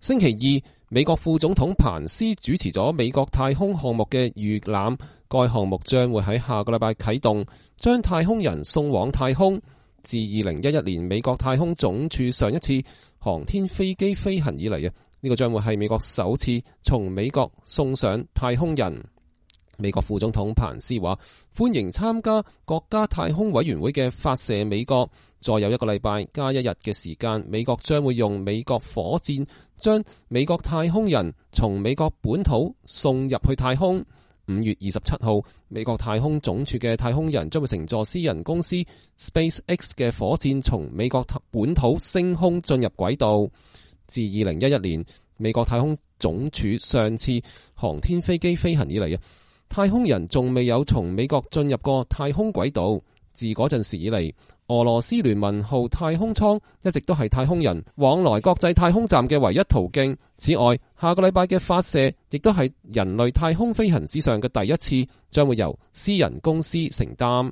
星期二，美國副總統彭斯主持咗美國太空項目嘅預覽，該項目將會喺下個禮拜啟動，將太空人送往太空。自2011年美國太空總署上一次航天飛機飛行以嚟，呢個將會係美國首次從美國送上太空人。美國副總統彭斯話：歡迎參加國家太空委員會嘅發射美國。再有1個禮拜加1日嘅時間，美國將會用美國火箭將美國太空人從美國本土送入去太空。5月27號，美國太空總署嘅太空人將會乘坐私人公司 SpaceX 嘅火箭從美國本土升空進入軌道。自2011年美國太空總署上次航天飛機飛行以嚟，太空人仲未有從美國進入過太空軌道。自嗰陣時以嚟，俄羅斯聯盟號太空艙一直都係太空人往來國際太空站嘅唯一途徑。此外，下個禮拜嘅發射亦都係人類太空飛行史上嘅第一次，將會由私人公司承擔。